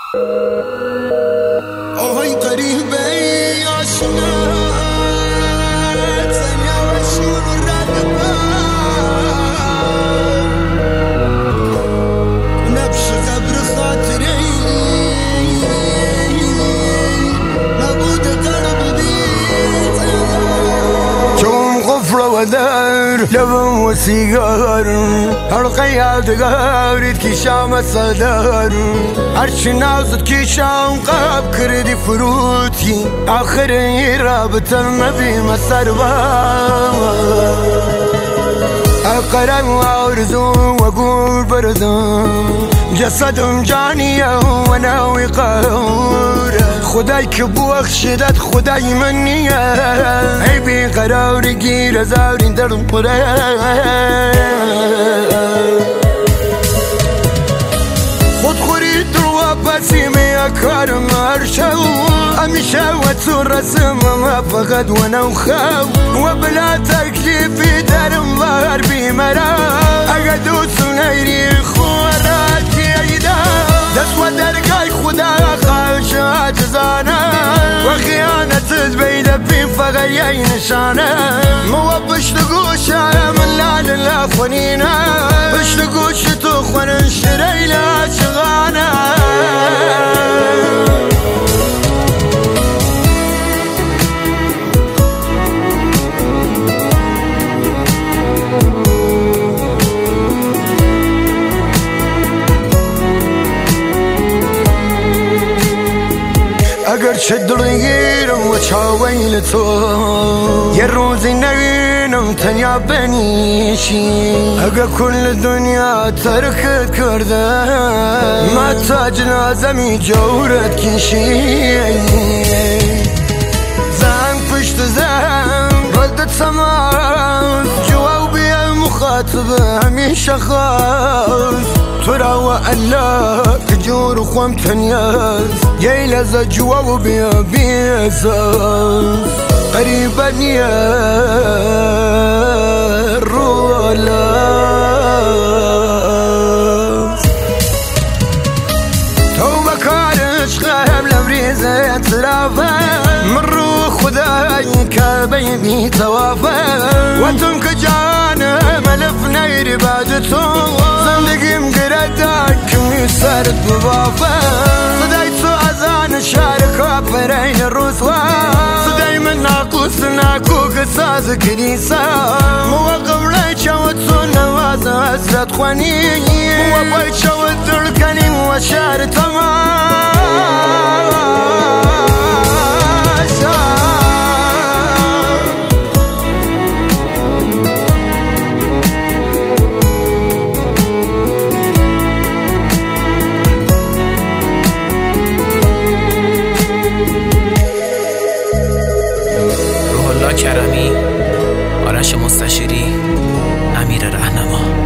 آهای قریبه آشنا تنیا وشون ردبا نبش قبر خاطري نبود قلب بيت شوم غفرة ودار لبن وسيجار هالقياد قارد كي شام الصدار عرش نازد كي شام قاب كردي فروتي آخر رابط النبي مسربا أقرأ وأرزو وأقول برزو جسدم جانية وناوي قهور خداي كبوخ شدت خداي منية عيبي قراري قير زاري درم خود خوري دروا بسيمي أكارم أرشو أمشا وتسور رسم ما فقد وانا وخاو وبلا تكليفي درم ظهر بمرا أقدو سنيري خواراتي عيدا دسوة درقاي خدا خاشات زانا وخيانة زبيدة في فغيي نشانا مو بشتقوش من لا للافونينا بشتقوش تخون انشري لا شغانا اگر شد ريرم وشاويل تو يروزي نينم تنيا بنيشي اگر كل الدنيا تركت كرده ما تاج لازمي جورت كيشي زان پشت زان ردت سماس جوابي المخاطب هميشه خاص ترى وألا تجور خوام تنياز ييلز جواب بيا بيزاز قريبا يا رولاز توبة كارش غاب لبريزة تلافا مرو خداي كابيبي توافا وانتم كجانا ملف نيري باجتو زندگي مقردك ميسرد ببافا صدايتو أذان شاركة برين الرسوة صداي من ناقوس ناكو قصاص كنيسة مواقف لي شوتو نواز أسرد خواني موابي شوت الكني وشار تماشا کرمی، آرش مستشیری، امیر رهنما.